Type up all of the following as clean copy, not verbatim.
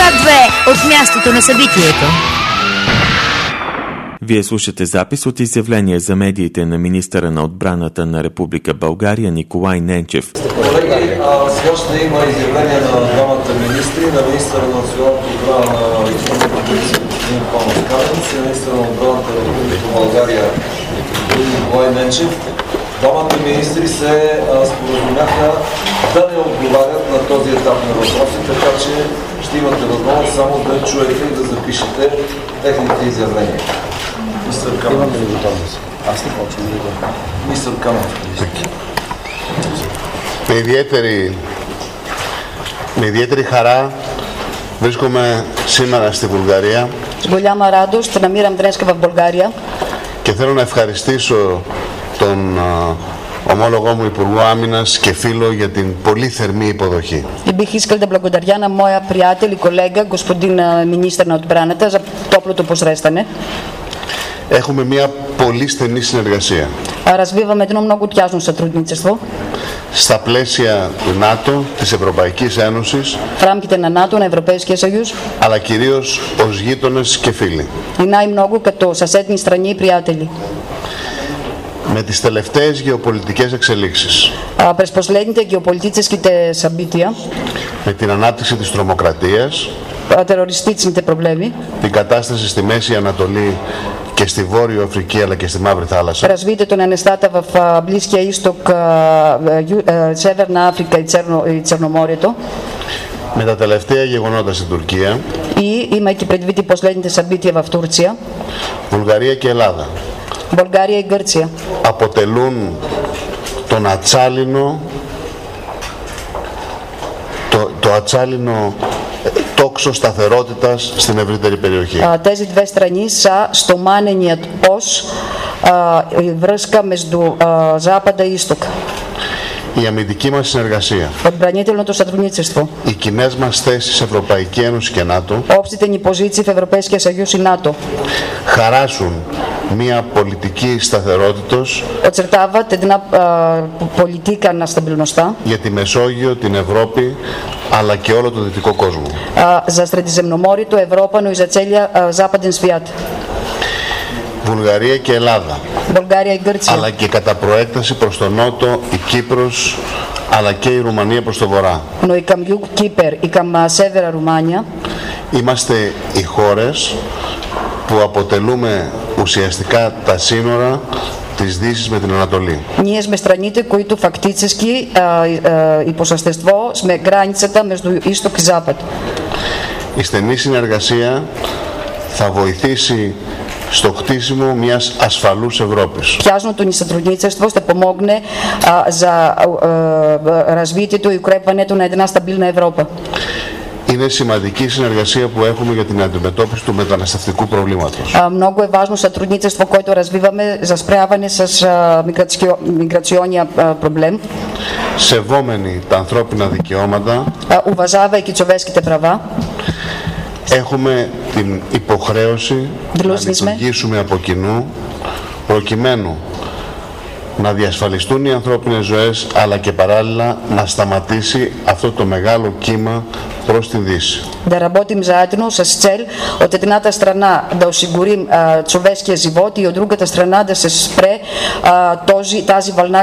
2 от мястото на събитието. Вие слушате запис от изявление за медиите на министъра на отбраната на Република България Николай Ненчев. Колеги, сега ще има изявление на двамата министри, на министъра на националната отбрана на Република господин Пламен Каменец и министъра на отбраната на Република България Николай Ненчев. Двамата министри се споразумяха да не отговарят на този етап на въпроси, така че ще имате възможност само да чуете и да запишете техните изявления. Мистер Каменец. Аз не почвам да го. Мистер Каменец. Με ιδιαίτερη χαρά βρίσκομαι σήμερα στη Βουλγαρία. С голяма радост намирам днес в България. Και θέλω να ευχαριστήσω τον ομόλογό μου Υπουργό Άμυνας και φίλο για την πολύ θερμή υποδοχή. И бих искал да благодаря на моя приятел и колега, господин министър на отбраната, за топлото посрещане. Έχουμε μια πολύ στενή συνεργασία. Развиваме едно много тясно сътрудничество. Στα πλαίσια του ΝΑΤΟ, της Ευρωπαϊκής Ένωσης, в рамките на НАТО, на Европейския съюз, αλλά κυρίως ως γείτονες και φίλοι. И най-много като съседни страни и приятели. Με τις τελευταίες γεωπολιτικές εξελίξεις, През последните геополитическите събития, με την ανάπτυξη της τρομοκρατίας, терористичните проблеми, την κατάσταση στη Μέση Ανατολή και στη Βόρειο Αφρική αλλά και στη Μαύρη Θάλασσα, развитието на нещата в Близкия изток, Северна Африка и Черноморието, με τα τελευταία γεγονότα στην Τουρκία, и имайки предвид и последните събития в Турция, Βουλγαρία και Ελλάδα България и Гърция αποτελούν τον ατσάλινο, το ατσάλινο τόξο σταθερότητας στην ευρύτερη περιοχή. Тези две страни са стоманеният ос и връзка между Запада и Изтока. Η αμυντική μας συνεργασία, Отбранителното сътрудничество, οι κοινές μας θέσεις σε Ευρωπαϊκή Ένωση και ΝΑΤΟ общите ни позиции в Европейския съюз и НАТО χαράσουν μια πολιτική σταθερότητος очертават една политика на стабилността για τη Μεσόγειο, την Ευρώπη αλλά και όλο το δυτικό κόσμο. За Средиземноморието, Европа, но и за целия западен свят. Βουλγαρία και Ελλάδα, България и Гърция, αλλά και κατά προέκταση προς τον Νότο η Κύπρος, αλλά και η Ρουμανία προς το Βορρά. но и към юг Кипър и към севера Румъния. Είμαστε οι χώρες που αποτελούμε ουσιαστικά τα σύνορα της Δύσης με την Ανατολή. Ние сме страните, които фактически и по същество сме границата между изток и запад. Η στενή συνεργασία θα βοηθήσει στο χτίσιμο μιας ασφαλούς Ευρώπης. Тясното ни сътрудничество ще помогне за развитието и укрепването на една стабилна Европа. Είναι σημαντική η συνεργασία που έχουμε για την αντιμετώπιση του μεταναστευτικού προβλήματος. Много е важно сътрудничество, което развиваме за справяне с миграционния проблем. Σεβόμενοι τα ανθρώπινα δικαιώματα, Уважавайки човешките права, έχουμε την υποχρέωση να λειτουργήσουμε από κοινού προκειμένου να διασφαλιστούν οι ανθρώπινες ζωές αλλά και παράλληλα να σταματήσει αυτό το μεγάλο κύμα προς τη Δύση. Да работим заедно с цел от едната страна да осигурим човешкия живот и от другата страна да се спре тази вълна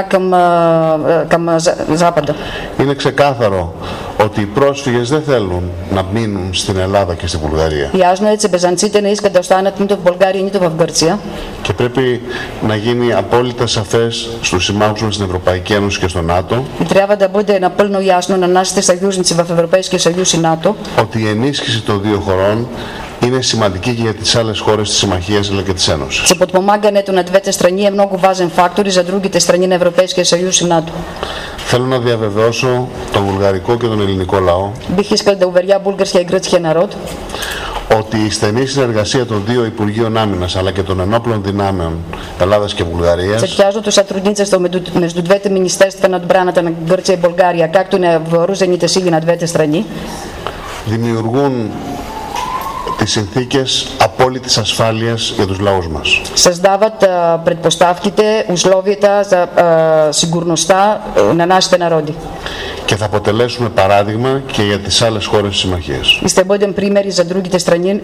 към Запада. Είναι ξεκάθαρο ότι οι πρόσφυγες δεν θέλουν να μείνουν στην Ελλάδα και στην Βουλγαρία. Ясно е, че бежанците не искат да останат нито в България, нито в Гърция. Και πρέπει να γίνει απόλυτα σαφές στους συμμάχους μας στην Ευρωπαϊκή Ένωση και στο ΝΑΤΟ И трябва да бъде напълно ясно на нашите съюзници в Европейския съюз и НАТО, ότι η ενίσχυση των δύο χωρών είναι σημαντική και για τις άλλες χώρες της Συμμαχίας αλλά και της Ένωσης. че подпомагането на двете страни е много важен фактор и за другите страни на Европейския съюз и НАТО. Θέλω να διαβεβαιώσω τον βουλγαρικό και τον ελληνικό λαό Бих искал да уверя българския и гръцкия народ, ότι η στενή συνεργασία των δύο Υπουργείων Άμυνας αλλά και των ενόπλων δυνάμεων Ελλάδας και Βουλγαρίας че тясното сътрудничество между двете министерства на отбраната на Гърция и България, както и на въоръжените сили на двете страни, δημιουργούν τις συνθήκες απόλυτης ασφάλειας για τους λαούς μας. Създават предпоставките, условията за сигурността на нашите народи. και θα αποτελέσουμε παράδειγμα και για τις άλλες χώρες της συμμαχίας. И ще бъдем примери за другите страни,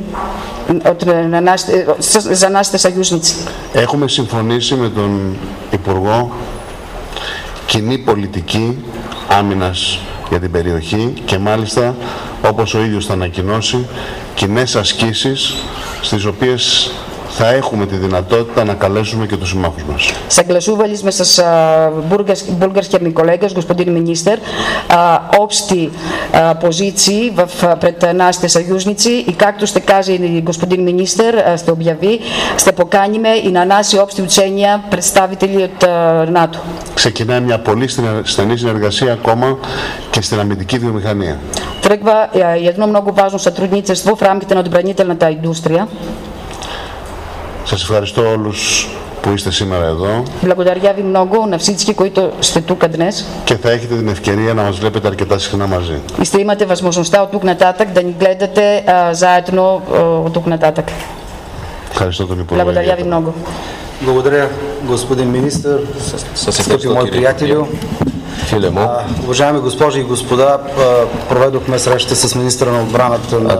за нашите съюзници. Έχουμε συμφωνήσει με τον Υπουργό κοινή πολιτική άμυνας για την περιοχή και μάλιστα, όπως ο ίδιος θα ανακοινώσει, κοινές ασκήσεις στις οποίες θα έχουμε τη δυνατότητα να καλέσουμε και τους συμμάχους μας. Съгласували сме с българския ми колега, с господин министър, общи позиции пред нашите съюзници и както ще каже и господин министър, ще обяви, ще поканиме и на наши общи учения представители от НАТО. Ξεκινάει μια πολύ στενή συνεργασία ακόμα και στην αμυντική βιομηχανία. Тръгва едно много важно сътрудничество в рамките на отбранителната индустрия. Σας ευχαριστώ όλους που είστε σήμερα εδώ. Благодаря ви много на всички, които сте тук днес. Και θα έχετε την ευκαιρία να μας βλέπετε αρκετά συχνά μαζί. И ще имате възможността от тук нататък да ни гледате заедно от тук нататък. Ευχαριστώ τον Υπουργό. Благодаря ви много. Благодаря, господин министър, скъпи мои приятели. Уважаеми госпожи и господа, проведохме среща с министъра на отбраната на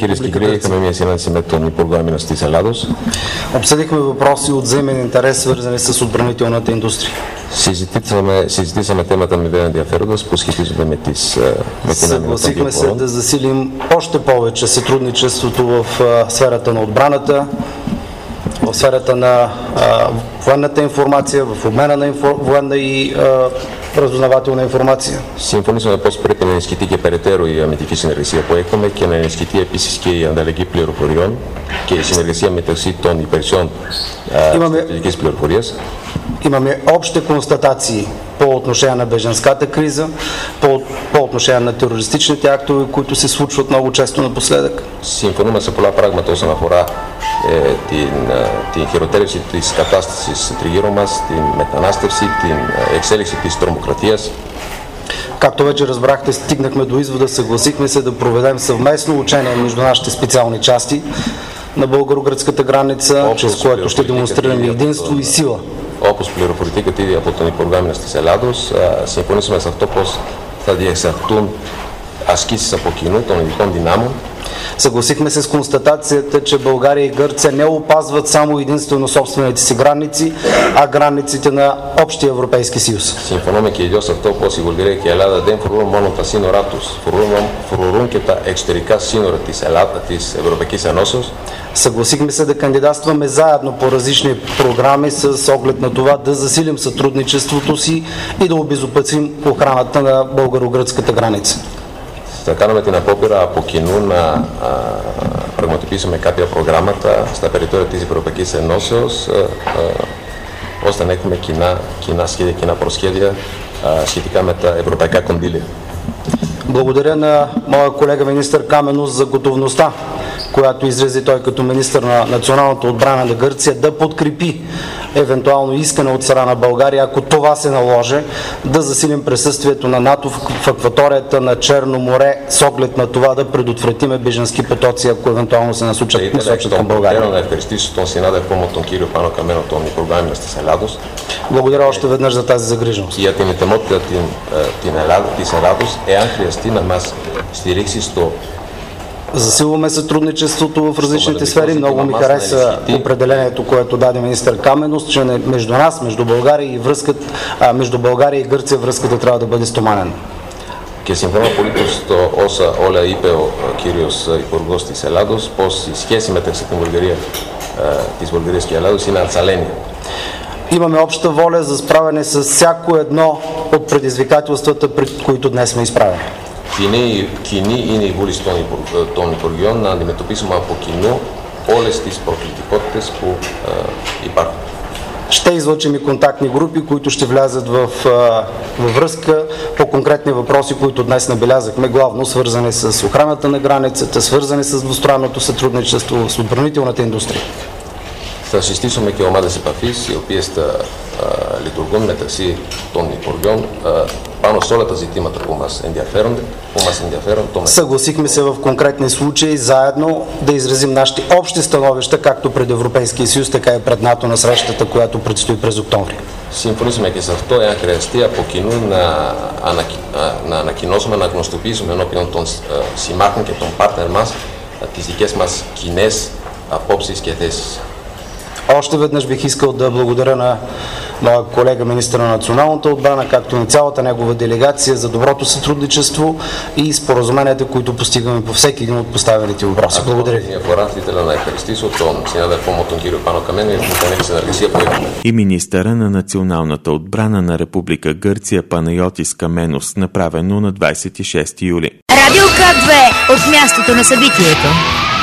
Обсъдихме въпроси от взаимен интерес, свързани с отбранителната индустрия. Συζητήσαμε θέματα μηδέν ενδιαφέροντας που σχετίζονται με την Съгласихме се да засилим още повече сътрудничеството в сферата на отбраната, в сферата на военната информация, в обмена на военна и разузнавателна информация. Συμφωνήσαμε πως πρέπει να ενισχυθεί και περαιτέρω η αμυντική συνεργασία που έχουμε και να ενισχυθεί επίσης και η ανταλλαγή πληροφοριών και η συνεργασία μεταξύ των υπηρεσιών στρατηγικής πληροφορίας. Имаме общи констатации по отношение на бежанската криза, по отношение на терористичните актове, които се случват много често напоследък. Συμφωνούμε σε πολλά πράγματα όσον αφορά την χειροτέρευση της κατάστασης τριγύρω μας, την μετανάστευση, την εξέλιξη της τρομοκρατίας. Както вече разбрахте, стигнахме до извода, съгласихме се да проведем съвместно учение между нашите специални части на българо-гръцката граница, чрез което ще демонстрираме единство и сила. Όπως πληροφορηθήκατε ήδη από τον Υπουργό Άμυνας της Ελλάδος, συμφωνήσαμε σε αυτό πως θα διεξαχθούν ασκήσεις από κοινού των ειδικών δυνάμων. Съгласихме се с констатацията, че България и Гърция не опазват само единствено собствените си граници, а границите на общия Европейски съюз. Συμφωνούμε και οι δυο σε αυτό πως η Βουλγαρία και η Ελλάδα δεν φρουρούν μόνο τα σύνορά τους, φρουρούν και τα εξωτερικά σύνορα της Ευρωπαϊκής Ενώσεως. Съгласихме се да кандидатстваме заедно по различни програми с оглед на това да засилим сътрудничеството си и да обезопасим охраната на българо-гръцката граница. Θα κάνουμε την απόπειρα από κοινού να πραγματοποιήσουμε κάποια προγράμματα στα περιθώρια της Ευρωπαϊκής Ενώσεως ώστε να έχουμε κοινά σχέδια, κοινά προσχέδια σχετικά με τα ευρωπαϊκά κονδύλια. Благодаря на моя колега министър Каменос за готовността, която изрази той като министър на националната отбрана на Гърция, да подкрепи евентуално искане от страна на България, ако това се наложи, да засилим присъствието на НАТО в акваторията на Черно море с оглед на това да предотвратиме бежански потоци, ако евентуално се насочат към България. Να ευχαριστήσω τον συνάδελφό μου, τον κύριο Πάνο Καμένο, τον Υπουργό Άμυνας της Ελλάδος. Благодаря още веднъж за тази загриженост. Για την ετοιμότητα της Ελλάδος, εάν χρειαστεί να μας στηρίξει στο Засилваме сътрудничеството в различните сфери. Много ми хареса определението, което даде министър Каменос, че между нас, между България и Гърция връзката трябва да бъде стоманена. Και συμφωνώ απολύτως στο όλα είπε ο κύριος Υπουργός της Ελλάδος, πως η σχέση μεταξύ της Βουλγαρίας και Ελλάδος είναι ατσαλένια. Имаме обща воля за справяне с всяко едно от предизвикателствата, пред които днес сме изправени. Κοινή είναι η βούληση των Υπουργείων να αντιμετωπίσουμε από κοινού όλες τις προκλητικότητες που υπάρχουν. Ще излъчим и контактни групи, които ще влязат във връзка по конкретни въпроси, които днес набелязахме, главно свързани с охраната на границата, свързани с двустранното сътрудничество, с отбранителната индустрия. Θα συστήσουμε και ομάδες επαφής οι οποίες θα λειτουργούν μεταξύ των Υπουργών πάνω σε όλα τα ζητήματα που μας ενδιαφέρουν. Съгласихме се в конкретни случаи заедно да изразим нашите общи становища, както пред Европейския съюз, така и пред НАТО на срещата, която предстои през октомври. Συμφωνήσαμε και σε αυτό, εάν χρειαστεί από κοινού να ανακοινώσουμε, να γνωστοποιήσουμε ενώπιον των συμμάχων και των partner μας τις δικές μας κοινές απόψεις και θέσεις. Още веднъж бих искал да благодаря на моя колега министър на националната отбрана, както и на цялата негова делегация за доброто сътрудничество и споразуменията, които постигаме по всеки един от поставените въпроси. Благодаря ви. И министъра на националната отбрана на Република Гърция Панайотис Каменос, направено на 26 юли. Радио К2 от мястото на събитието.